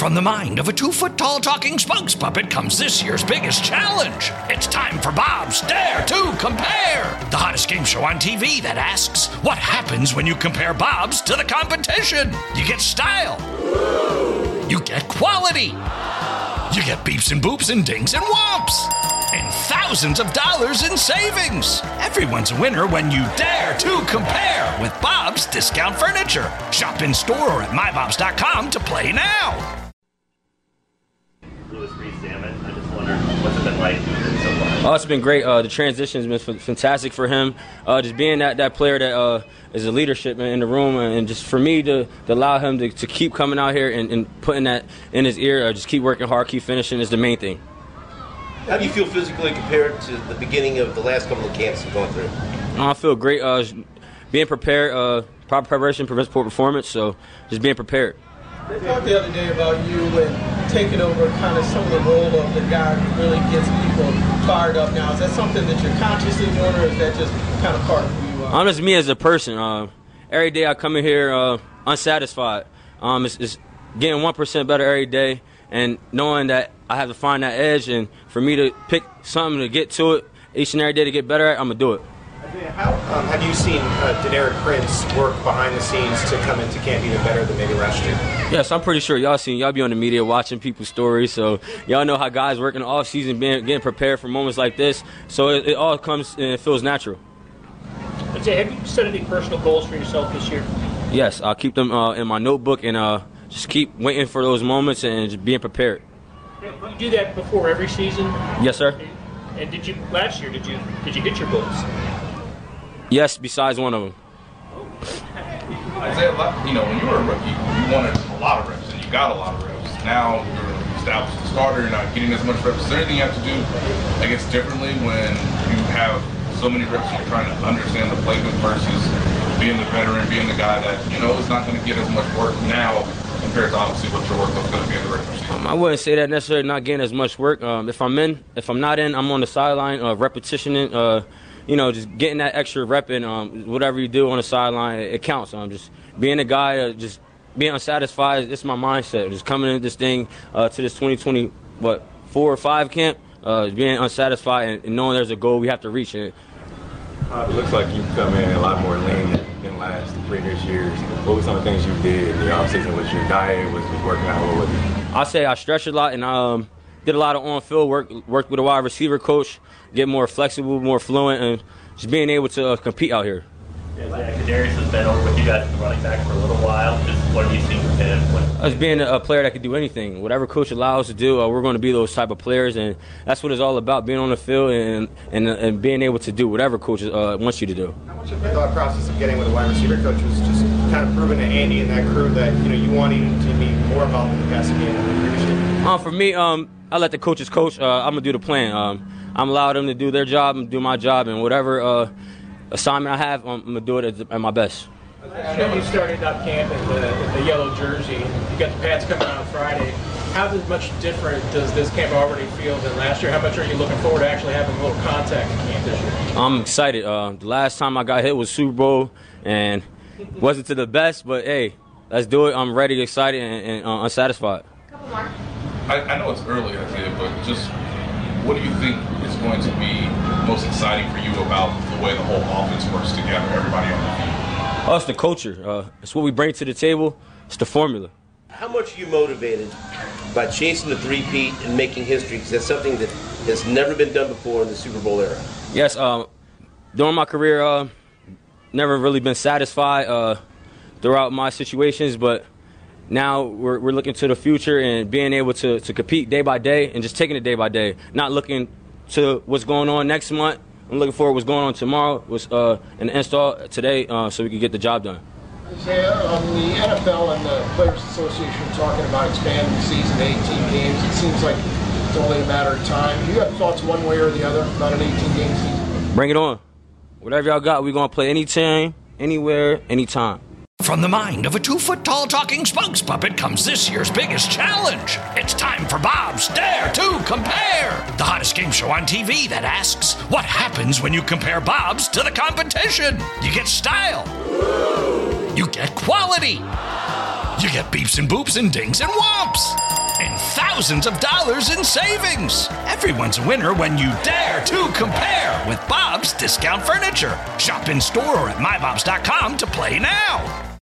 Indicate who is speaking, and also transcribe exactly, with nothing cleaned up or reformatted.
Speaker 1: From the mind of a two-foot-tall talking spokes puppet comes this year's biggest challenge. It's time for Bob's Dare to Compare, the hottest game show on T V that asks, what happens when you compare Bobs to the competition? You get style. You get quality. You get beeps and boops and dings and whomps. And thousands of dollars in savings. Everyone's a winner when you dare to compare with Bob's Discount Furniture. Shop in store or at my bobs dot com to play now.
Speaker 2: Louis Reed Salmon, I just wondered, what's it been like so far?
Speaker 3: Oh, it's been great. Uh, the transition has been f- fantastic for him. Uh, just being that, that player that uh, is a leadership man, in the room, and just for me to, to allow him to, to keep coming out here and, and putting that in his ear, uh, just keep working hard, keep finishing is the main thing.
Speaker 4: How do you feel physically compared to the beginning of the last couple of camps you've gone through?
Speaker 3: I feel great. Uh, being prepared, uh, proper preparation prevents poor performance, so just being prepared.
Speaker 5: They talked the other day about you and taking over kind of some of the role of the guy who really gets people fired up now. Is that something that you're consciously doing, or is that just kind of part of who you are?
Speaker 3: I'm just me as a person. Uh, every day I come in here uh, unsatisfied. Um, it's, it's getting one percent better every day, and knowing that I have to find that edge, and for me to pick something to get to it each and every day to get better at, I'm going to do it.
Speaker 6: How um, have you seen uh, Deneric Prince work behind the scenes to come into camp even better than maybe last year?
Speaker 3: Yes, I'm pretty sure y'all seen, y'all be on the media watching people's stories, so y'all know how guys work in the off season, being getting prepared for moments like this. So it, it all comes and it feels natural.
Speaker 7: Jay, have you set any personal goals for yourself this year?
Speaker 3: Yes, I'll keep them uh, in my notebook and uh, just keep waiting for those moments and just being prepared.
Speaker 7: You do that before every season?
Speaker 3: Yes, sir.
Speaker 7: And did you last year? Did you did you hit your goals?
Speaker 3: Yes, besides one of them.
Speaker 8: Isaiah, you know, when you were a rookie, you wanted a lot of reps, and you got a lot of reps. Now you're established as a starter, you're not getting as much reps. Is there anything you have to do, I guess, differently when you have so many reps and you're trying to understand the playbook versus being the veteran, being the guy that, you know, is not going to get as much work now compared to obviously what your workload's going to be in the regular season?
Speaker 3: Um, I wouldn't say that necessarily not getting as much work. Um, if I'm in, if I'm not in, I'm on the sideline, uh, repetitioning, uh, you know, just getting that extra rep in. Um, whatever you do on the sideline, it, it counts. I'm um, just being a guy, uh, just being unsatisfied. It's my mindset. Just coming into this thing uh, to this twenty twenty, what, four or five camp, uh, being unsatisfied and, and knowing there's a goal we have to reach. And
Speaker 9: Uh, it looks like you come in a lot more lean than, than last previous years. What were some of the things you did in the offseason? Was your diet was, was working out? What was it?
Speaker 3: I say I stretched a lot and um, did a lot of on-field work. Worked with a wide receiver coach, get more flexible, more fluent, and just being able to uh, compete out here.
Speaker 2: Yeah, Kadarius has been over with you guys at the running back for a little while. Just what have you seen from him? What-
Speaker 3: Us being a player that can do anything, whatever coach allows us to do, uh, we're going to be those type of players, and that's what it's all about: being on the field and and, and being able to do whatever coach uh, wants you to do.
Speaker 6: How much of the thought process of getting with a wide receiver coach was just kind of proving to Andy and that crew that, you know, you want him to be more involved in the passing game than previously?
Speaker 3: Uh, for me, um, I let the coaches coach. Uh, I'm gonna do the plan. Um, I'm allowed them to do their job and do my job, and whatever uh, assignment I have, I'm gonna do it at, at my best.
Speaker 5: I know you started out camp in the, in the yellow jersey. You got the Pats coming out on Friday. How much different does this camp already feel than last year? How much are you looking forward to actually having a little contact in camp this year?
Speaker 3: I'm excited. Uh, the last time I got hit was Super Bowl, and wasn't to the best, but hey, let's do it. I'm ready, excited, and, and uh, unsatisfied.
Speaker 10: Couple more.
Speaker 8: I, I know it's early, Isaiah, but just what do you think is going to be most exciting for you about the way the whole offense works together, everybody on the field?
Speaker 3: Oh, it's the culture. Uh, it's what we bring to the table. It's the formula.
Speaker 4: How much are you motivated by chasing the three-peat and making history? Because that's something that has never been done before in the Super Bowl era.
Speaker 3: Yes, uh, during my career, uh, never really been satisfied uh, throughout my situations, but now we're, we're looking to the future and being able to, to compete day by day and just taking it day by day, not looking to what's going on next month. I'm looking forward to what's going on tomorrow, what's uh, an install today, uh, so we can get the job done.
Speaker 5: Isaiah, um, the N F L and the Players Association are talking about expanding the season to eighteen games. It seems like it's only a matter of time. Do you have thoughts one way or the other about an eighteen-game season?
Speaker 3: Bring it on. Whatever y'all got, we're going to play anytime, anywhere, anytime.
Speaker 1: From the mind of a two-foot-tall talking spokes puppet comes this year's biggest challenge. It's time for Bob's Dare to Compare, the hottest game show on T V that asks, what happens when you compare Bobs to the competition? You get style. You get quality. You get beeps and boops and dings and whomps. thousands of dollars in savings. Everyone's a winner when you dare to compare with Bob's Discount Furniture. Shop in store or at my bobs dot com to play now.